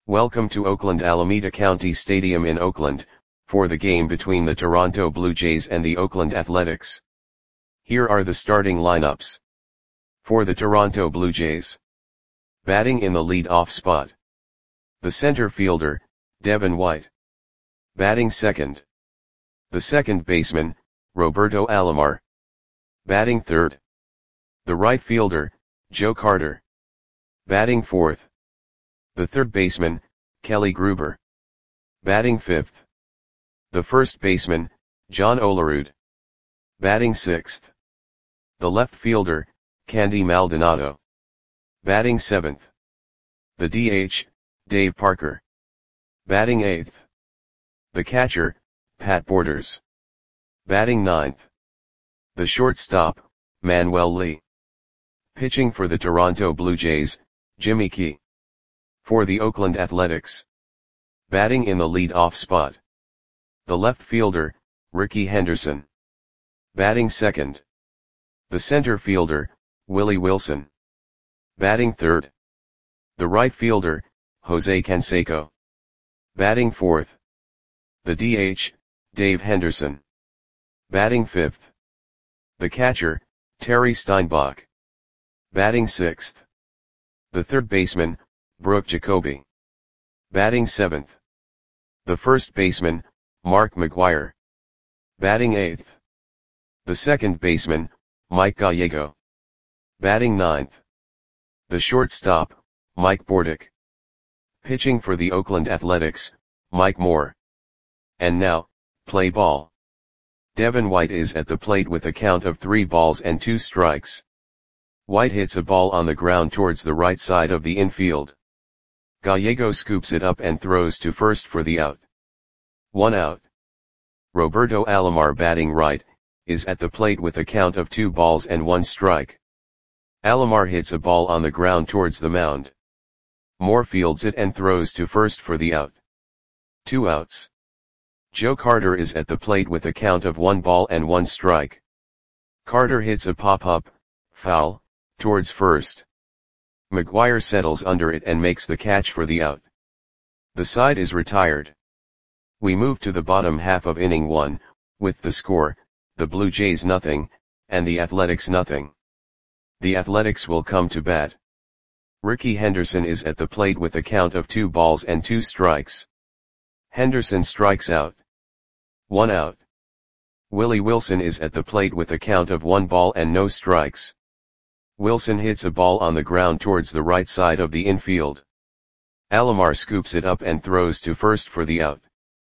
Welcome to Oakland Alameda County Stadium in Oakland, for the game between the Toronto Blue Jays and the Oakland Athletics. Here are the starting lineups. For the Toronto Blue Jays. Batting in the lead-off spot. The center fielder, Devin White. Batting second. The second baseman, Roberto Alomar. Batting third. The right fielder, Joe Carter. Batting fourth. The third baseman, Kelly Gruber. Batting fifth. The first baseman, John Olerud. Batting sixth. The left fielder, Candy Maldonado. Batting seventh. The DH, Dave Parker. Batting eighth. The catcher, Pat Borders. Batting ninth. The shortstop, Manuel Lee. Pitching for the Toronto Blue Jays, Jimmy Key. For the Oakland Athletics. Batting in the lead-off spot. The left fielder, Rickey Henderson. Batting second. The center fielder, Willie Wilson. Batting third. The right fielder, Jose Canseco. Batting fourth. The DH, Dave Henderson. Batting fifth. The catcher, Terry Steinbach. Batting sixth. The third baseman, Brooke Jacoby. Batting seventh. The first baseman, Mark McGwire. Batting eighth. The second baseman, Mike Gallego. Batting ninth. The shortstop, Mike Bordick. Pitching for the Oakland Athletics, Mike Moore. And now, play ball. Devin White is at the plate with a count of 3 balls and 2 strikes. White hits a ball on the ground towards the right side of the infield. Gallego scoops it up and throws to first for the out. 1 out. Roberto Alomar, batting right, is at the plate with a count of 2 balls and 1 strike. Alomar hits a ball on the ground towards the mound. Moore fields it and throws to first for the out. 2 outs. Joe Carter is at the plate with a count of 1 ball and 1 strike. Carter hits a pop-up, foul, towards first. McGwire settles under it and makes the catch for the out. The side is retired. We move to the bottom half of inning 1, with the score, the Blue Jays 0, and the Athletics 0. The Athletics will come to bat. Rickey Henderson is at the plate with a count of 2 balls and 2 strikes. Henderson strikes out. 1 out. Willie Wilson is at the plate with a count of 1 ball and no strikes. Wilson hits a ball on the ground towards the right side of the infield. Alomar scoops it up and throws to first for the out.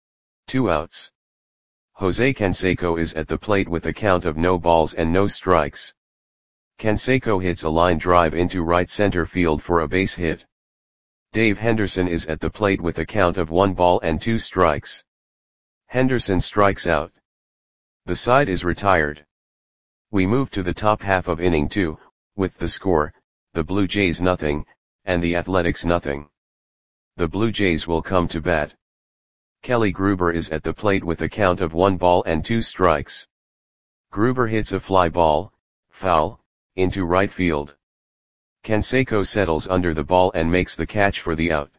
2 outs. Jose Canseco is at the plate with a count of no balls and no strikes. Canseco hits a line drive into right center field for a base hit. Dave Henderson is at the plate with a count of 1 ball and 2 strikes. Henderson strikes out. The side is retired. We move to the top half of inning 2, with the score, the Blue Jays 0, and the Athletics 0. The Blue Jays will come to bat. Kelly Gruber is at the plate with a count of 1 ball and 2 strikes. Gruber hits a fly ball, foul, into right field. Canseco settles under the ball and makes the catch for the out.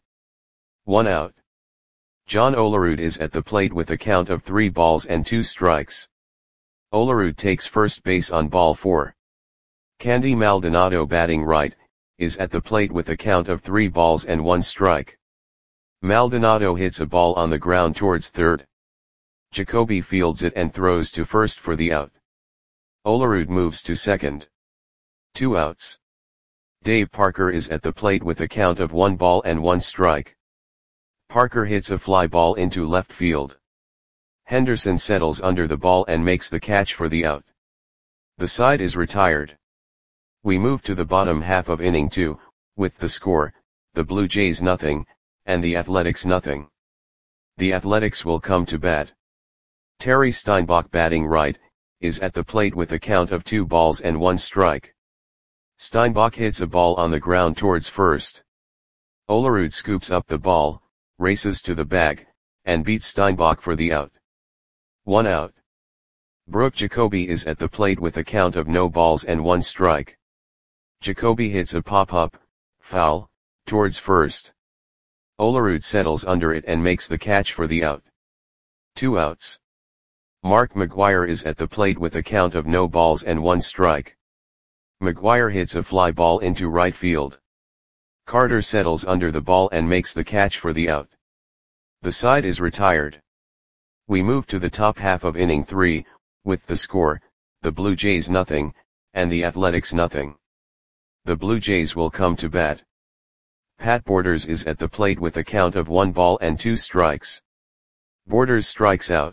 1 out. John Olerud is at the plate with a count of 3 balls and 2 strikes. Olerud takes first base on ball 4. Candy Maldonado, batting right, is at the plate with a count of 3 balls and 1 strike. Maldonado hits a ball on the ground towards third. Jacoby fields it and throws to first for the out. Olerud moves to second. 2 outs. Dave Parker is at the plate with a count of 1 ball and 1 strike. Parker hits a fly ball into left field. Henderson settles under the ball and makes the catch for the out. The side is retired. We move to the bottom half of inning 2, with the score, the Blue Jays 0, and the Athletics 0. The Athletics will come to bat. Terry Steinbach, batting right, is at the plate with a count of 2 balls and 1 strike. Steinbach hits a ball on the ground towards first. Olerud scoops up the ball, races to the bag, and beats Steinbach for the out. 1 out. Brooke Jacoby is at the plate with a count of no balls and 1 strike. Jacoby hits a pop-up, foul, towards first. Olerud settles under it and makes the catch for the out. 2 outs. Mark McGwire is at the plate with a count of no balls and 1 strike. McGwire hits a fly ball into right field. Carter settles under the ball and makes the catch for the out. The side is retired. We move to the top half of inning 3, with the score, the Blue Jays nothing, and the Athletics nothing. The Blue Jays will come to bat. Pat Borders is at the plate with a count of 1 ball and 2 strikes. Borders strikes out.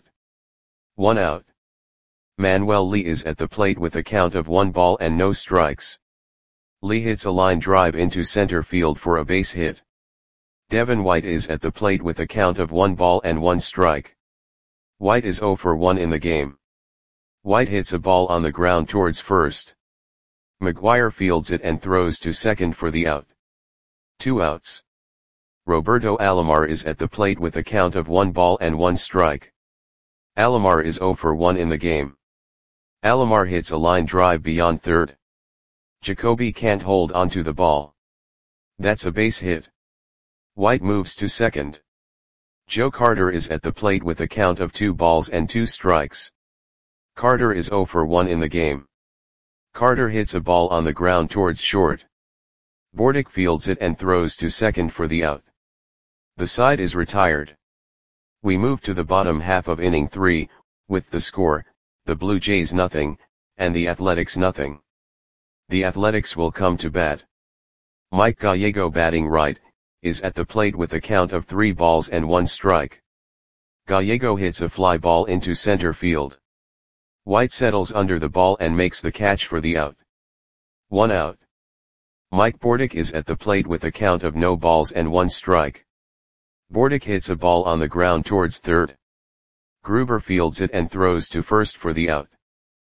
1 out. Manuel Lee is at the plate with a count of 1 ball and no strikes. Lee hits a line drive into center field for a base hit. Devin White is at the plate with a count of 1 ball and 1 strike. White is 0 for 1 in the game. White hits a ball on the ground towards first. McGwire fields it and throws to second for the out. 2 outs. Roberto Alomar is at the plate with a count of 1 ball and 1 strike. Alomar is 0 for 1 in the game. Alomar hits a line drive beyond third. Jacoby can't hold onto the ball. That's a base hit. White moves to second. Joe Carter is at the plate with a count of 2 balls and 2 strikes. Carter is 0 for 1 in the game. Carter hits a ball on the ground towards short. Bordick fields it and throws to second for the out. The side is retired. We move to the bottom half of inning 3, with the score, the Blue Jays nothing, and the Athletics nothing. The Athletics will come to bat. Mike Gallego batting right, is at the plate with a count of 3 balls and 1 strike. Gallego hits a fly ball into center field. White settles under the ball and makes the catch for the out. 1 out. Mike Bordick is at the plate with a count of no balls and 1 strike. Bordick hits a ball on the ground towards third. Gruber fields it and throws to first for the out.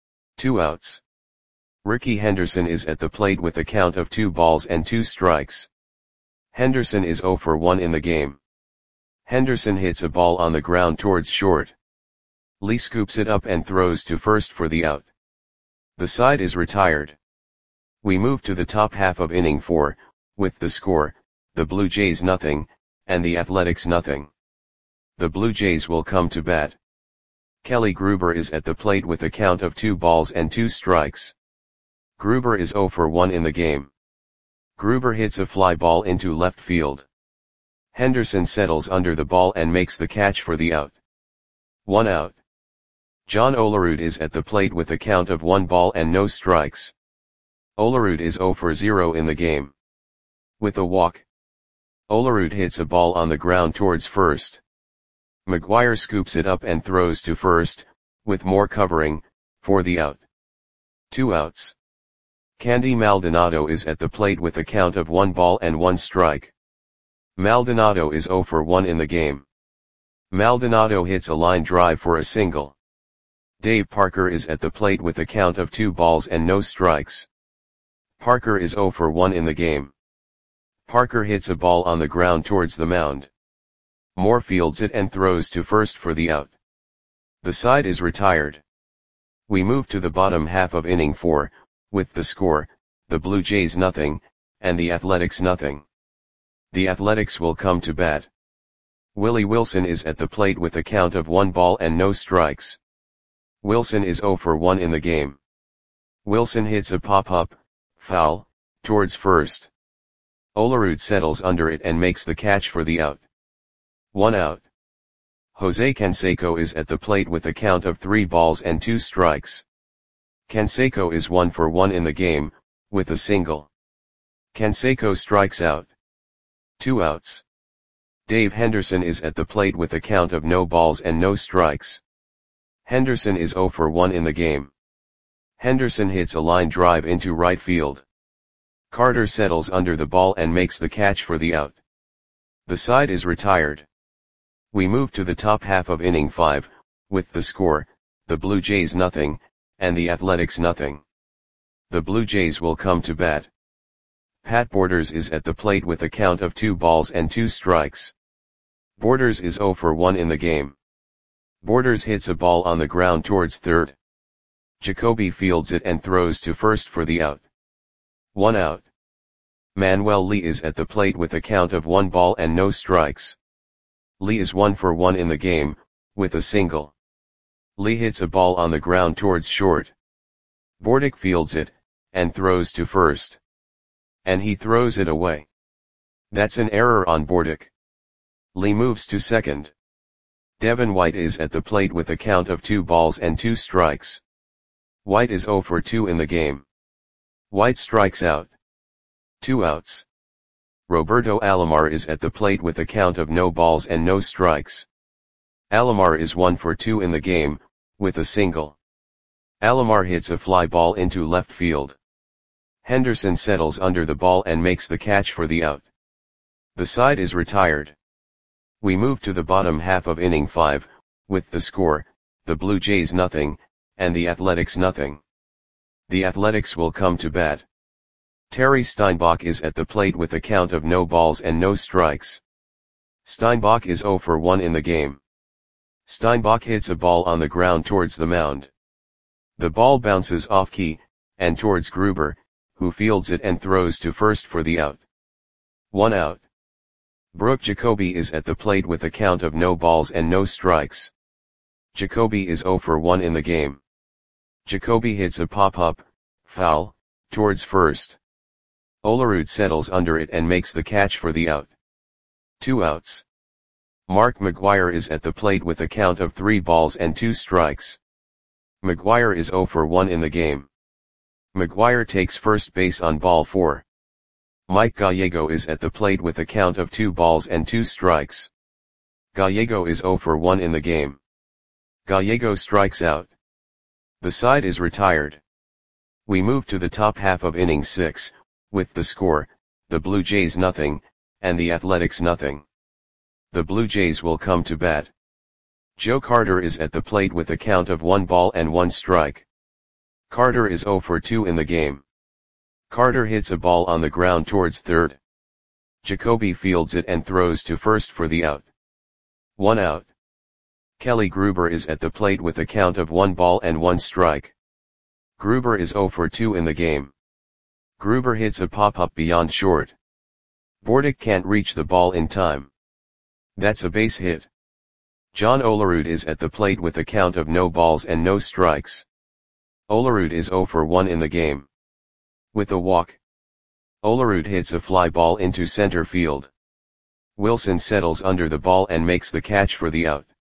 2 outs. Ricky Henderson is at the plate with a count of 2 balls and 2 strikes. Henderson is 0 for 1 in the game. Henderson hits a ball on the ground towards short. Lee scoops it up and throws to first for the out. The side is retired. We move to the top half of inning 4, with the score, the Blue Jays nothing, and the Athletics nothing. The Blue Jays will come to bat. Kelly Gruber is at the plate with a count of 2 balls and 2 strikes. Gruber is 0 for 1 in the game. Gruber hits a fly ball into left field. Henderson settles under the ball and makes the catch for the out. 1 out. John Olerud is at the plate with a count of 1 ball and no strikes. Olerud is 0 for 0 in the game. With a walk. Olerud hits a ball on the ground towards first. McGwire scoops it up and throws to first, with more covering, for the out. 2 outs. Candy Maldonado is at the plate with a count of 1 ball and 1 strike. Maldonado is 0 for 1 in the game. Maldonado hits a line drive for a single. Dave Parker is at the plate with a count of 2 balls and no strikes. Parker is 0 for 1 in the game. Parker hits a ball on the ground towards the mound. Moore fields it and throws to first for the out. The side is retired. We move to the bottom half of inning 4, with the score, the Blue Jays nothing, and the Athletics nothing. The Athletics will come to bat. Willie Wilson is at the plate with a count of 1 ball and no strikes. Wilson is 0 for 1 in the game. Wilson hits a pop-up, foul, towards first. Olerud settles under it and makes the catch for the out. 1 out. Jose Canseco is at the plate with a count of 3 balls and 2 strikes. Canseco is 1 for 1 in the game, with a single. Canseco strikes out. 2 outs. Dave Henderson is at the plate with a count of no balls and no strikes. Henderson is 0 for 1 in the game. Henderson hits a line drive into right field. Carter settles under the ball and makes the catch for the out. The side is retired. We move to the top half of inning 5, with the score, the Blue Jays nothing, and the Athletics nothing. The Blue Jays will come to bat. Pat Borders is at the plate with a count of 2 balls and 2 strikes. Borders is 0 for 1 in the game. Borders hits a ball on the ground towards third. Jacoby fields it and throws to first for the out. 1 out. Manuel Lee is at the plate with a count of 1 ball and no strikes. Lee is 1 for 1 in the game, with a single. Lee hits a ball on the ground towards short. Bordick fields it, and throws to first. And he throws it away. That's an error on Bordick. Lee moves to second. Devin White is at the plate with a count of 2 balls and 2 strikes. White is 0 for 2 in the game. White strikes out. 2 outs. Roberto Alomar is at the plate with a count of no balls and no strikes. Alomar is 1 for 2 in the game, with a single. Alomar hits a fly ball into left field. Henderson settles under the ball and makes the catch for the out. The side is retired. We move to the bottom half of inning 5, with the score, the Blue Jays nothing, and the Athletics nothing. The Athletics will come to bat. Terry Steinbach is at the plate with a count of no balls and no strikes. Steinbach is 0 for 1 in the game. Steinbach hits a ball on the ground towards the mound. The ball bounces off key, and towards Gruber, who fields it and throws to first for the out. 1 out. Brooke Jacoby is at the plate with a count of no balls and no strikes. Jacoby is 0 for 1 in the game. Jacoby hits a pop-up, foul, towards first. Olerud settles under it and makes the catch for the out. 2 outs. Mark McGwire is at the plate with a count of 3 balls and 2 strikes. McGwire is 0 for 1 in the game. McGwire takes first base on ball 4. Mike Gallego is at the plate with a count of 2 balls and 2 strikes. Gallego is 0 for 1 in the game. Gallego strikes out. The side is retired. We move to the top half of inning 6, with the score, the Blue Jays nothing, and the Athletics nothing. The Blue Jays will come to bat. Joe Carter is at the plate with a count of 1 ball and 1 strike. Carter is 0 for 2 in the game. Carter hits a ball on the ground towards third. Jacoby fields it and throws to first for the out. 1 out. Kelly Gruber is at the plate with a count of 1 ball and 1 strike. Gruber is 0 for 2 in the game. Gruber hits a pop-up beyond short. Bordick can't reach the ball in time. That's a base hit. John Olerud is at the plate with a count of no balls and no strikes. Olerud is 0 for 1 in the game. With a walk. Olerud hits a fly ball into center field. Wilson settles under the ball and makes the catch for the out.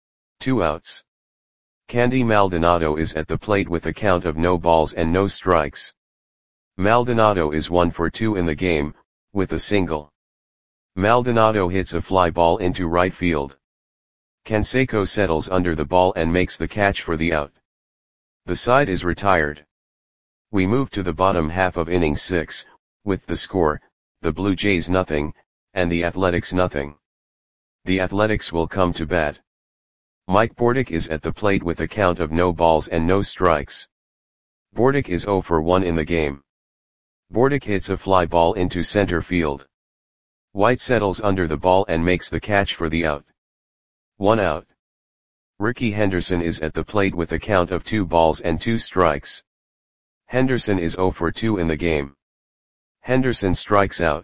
2 outs. Candy Maldonado is at the plate with a count of no balls and no strikes. Maldonado is 1 for 2 in the game, with a single. Maldonado hits a fly ball into right field. Canseco settles under the ball and makes the catch for the out. The side is retired. We move to the bottom half of inning 6, with the score, the Blue Jays nothing, and the Athletics nothing. The Athletics will come to bat. Mike Bordick is at the plate with a count of no balls and no strikes. Bordick is 0 for 1 in the game. Bordick hits a fly ball into center field. White settles under the ball and makes the catch for the out. 1 out. Ricky Henderson is at the plate with a count of 2 balls and 2 strikes. Henderson is 0 for 2 in the game. Henderson strikes out.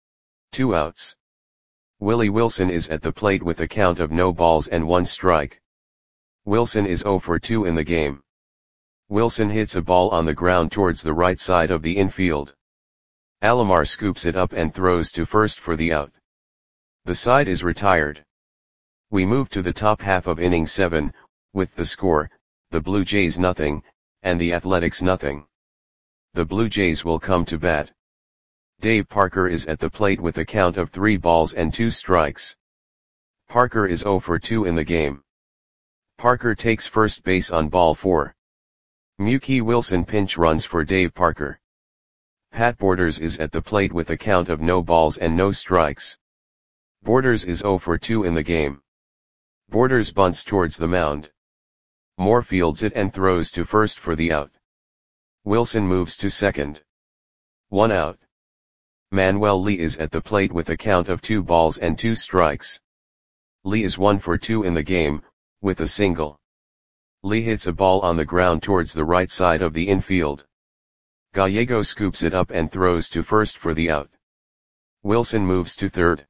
2 outs. Willie Wilson is at the plate with a count of no balls and 1 strike. Wilson is 0 for 2 in the game. Wilson hits a ball on the ground towards the right side of the infield. Alomar scoops it up and throws to first for the out. The side is retired. We move to the top half of inning 7, with the score, the Blue Jays nothing, and the Athletics nothing. The Blue Jays will come to bat. Dave Parker is at the plate with a count of 3 balls and 2 strikes. Parker is 0 for 2 in the game. Parker takes first base on ball 4. Mookie Wilson pinch runs for Dave Parker. Pat Borders is at the plate with a count of no balls and no strikes. Borders is 0 for 2 in the game. Borders bunts towards the mound. Moore fields it and throws to first for the out. Wilson moves to second. 1 out. Manuel Lee is at the plate with a count of 2 balls and 2 strikes. Lee is 1 for 2 in the game, with a single. Lee hits a ball on the ground towards the right side of the infield. Gallego scoops it up and throws to first for the out. Wilson moves to third.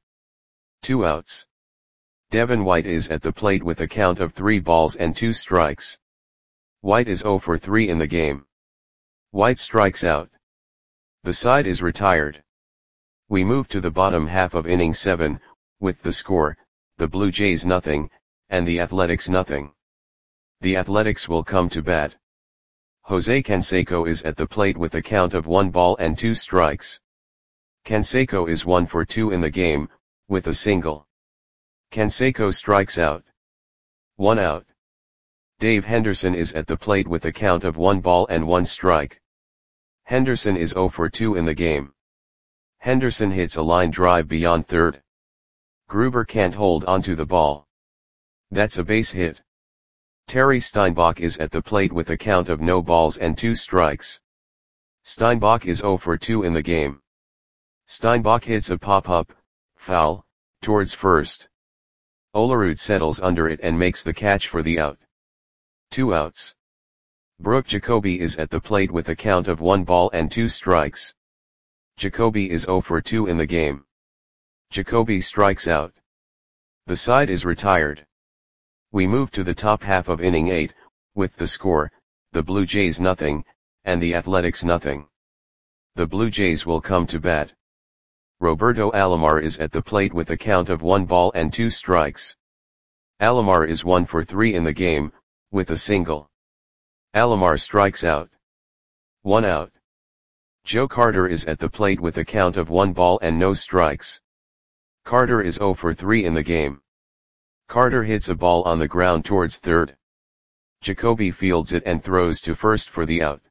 2 outs. Devin White is at the plate with a count of 3 balls and 2 strikes. White is 0 for 3 in the game. White strikes out. The side is retired. We move to the bottom half of inning 7, with the score, the Blue Jays nothing, and the Athletics nothing. The Athletics will come to bat. Jose Canseco is at the plate with a count of 1 ball and 2 strikes. Canseco is 1 for 2 in the game, with a single. Canseco strikes out. 1 out. Dave Henderson is at the plate with a count of 1 ball and 1 strike. Henderson is 0 for 2 in the game. Henderson hits a line drive beyond third. Gruber can't hold onto the ball. That's a base hit. Terry Steinbach is at the plate with a count of no balls and 2 strikes. Steinbach is 0 for 2 in the game. Steinbach hits a pop-up, foul, towards first. Olerud settles under it and makes the catch for the out. 2 outs. Brooke Jacoby is at the plate with a count of 1 ball and 2 strikes. Jacoby is 0 for 2 in the game. Jacoby strikes out. The side is retired. We move to the top half of inning 8, with the score, the Blue Jays nothing, and the Athletics nothing. The Blue Jays will come to bat. Roberto Alomar is at the plate with a count of 1 ball and 2 strikes. Alomar is 1 for 3 in the game, with a single. Alomar strikes out. 1 out. Joe Carter is at the plate with a count of 1 ball and no strikes. Carter is 0 for 3 in the game. Carter hits a ball on the ground towards third. Jacoby fields it and throws to first for the out.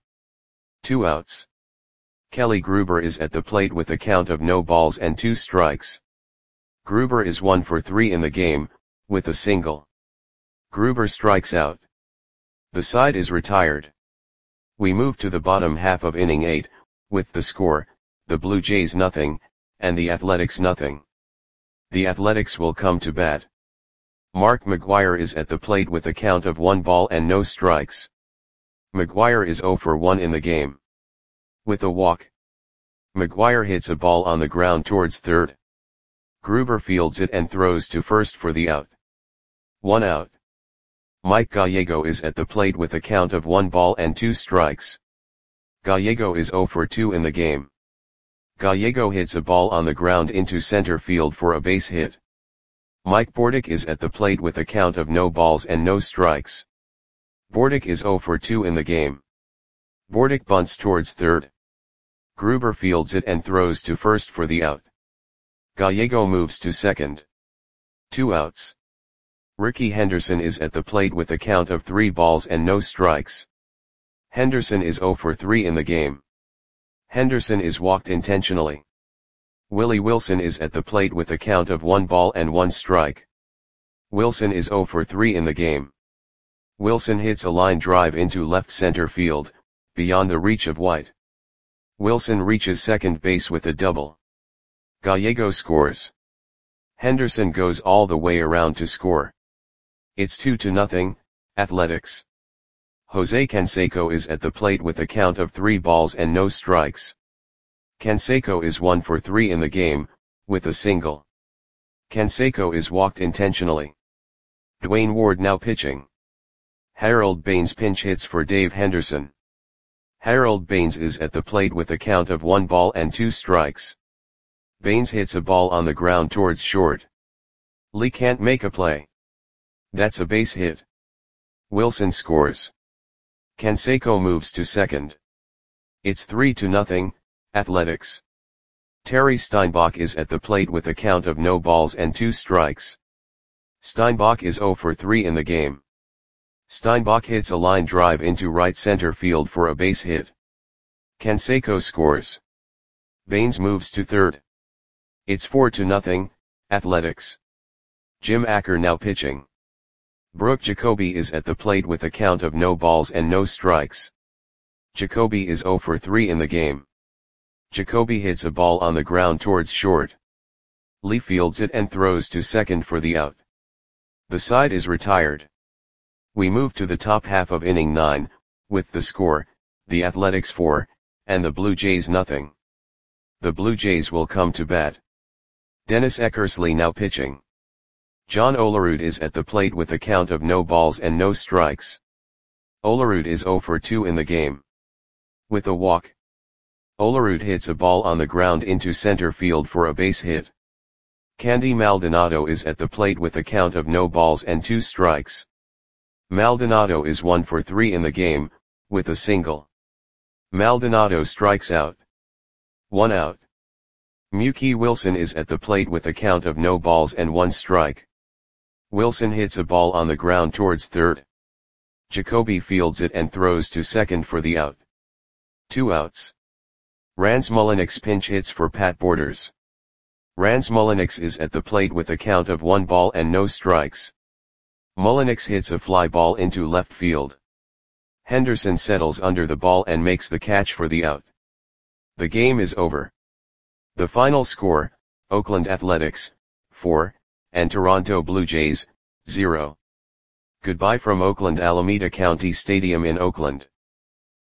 2 outs. Kelly Gruber is at the plate with a count of no balls and 2 strikes. Gruber is 1 for 3 in the game, with a single. Gruber strikes out. The side is retired. We move to the bottom half of inning 8, with the score, the Blue Jays nothing, and the Athletics nothing. The Athletics will come to bat. Mark McGwire is at the plate with a count of 1 ball and no strikes. McGwire is 0 for 1 in the game. With a walk. McGwire hits a ball on the ground towards third. Gruber fields it and throws to first for the out. 1 out. Mike Gallego is at the plate with a count of 1 ball and 2 strikes. Gallego is 0 for 2 in the game. Gallego hits a ball on the ground into center field for a base hit. Mike Bordick is at the plate with a count of no balls and no strikes. Bordick is 0 for 2 in the game. Bordick bunts towards third. Gruber fields it and throws to first for the out. Gallego moves to second. 2 outs. Ricky Henderson is at the plate with a count of 3 balls and no strikes. Henderson is 0 for 3 in the game. Henderson is walked intentionally. Willie Wilson is at the plate with a count of 1 ball and 1 strike. Wilson is 0 for 3 in the game. Wilson hits a line drive into left center field, beyond the reach of White. Wilson reaches second base with a double. Gallego scores. Henderson goes all the way around to score. It's 2-0, Athletics. Jose Canseco is at the plate with a count of 3 balls and no strikes. Canseco is 1 for 3 in the game, with a single. Canseco is walked intentionally. Dwayne Ward now pitching. Harold Baines pinch hits for Dave Henderson. Harold Baines is at the plate with a count of 1 ball and 2 strikes. Baines hits a ball on the ground towards short. Lee can't make a play. That's a base hit. Wilson scores. Canseco moves to second. It's 3-0, Athletics. Terry Steinbach is at the plate with a count of no balls and 2 strikes. Steinbach is 0 for 3 in the game. Steinbach hits a line drive into right center field for a base hit. Canseco scores. Baines moves to third. It's 4-0, Athletics. Jim Acker now pitching. Brooke Jacoby is at the plate with a count of no balls and no strikes. Jacoby is 0 for 3 in the game. Jacoby hits a ball on the ground towards short. Lee fields it and throws to second for the out. The side is retired. We move to the top half of inning 9, with the score, the Athletics 4, and the Blue Jays nothing. The Blue Jays will come to bat. Dennis Eckersley now pitching. John Olerud is at the plate with a count of no balls and no strikes. Olerud is 0 for 2 in the game. With a walk, Olerud hits a ball on the ground into center field for a base hit. Candy Maldonado is at the plate with a count of no balls and 2 strikes. Maldonado is 1 for 3 in the game, with a single. Maldonado strikes out. 1 out. Mookie Wilson is at the plate with a count of no balls and 1 strike. Wilson hits a ball on the ground towards third. Jacoby fields it and throws to second for the out. 2 outs. Rans Mulliniks pinch hits for Pat Borders. Rans Mulliniks is at the plate with a count of 1 ball and no strikes. Mulliniks hits a fly ball into left field. Henderson settles under the ball and makes the catch for the out. The game is over. The final score, Oakland Athletics, 4, and Toronto Blue Jays, 0. Goodbye from Oakland Alameda County Stadium in Oakland.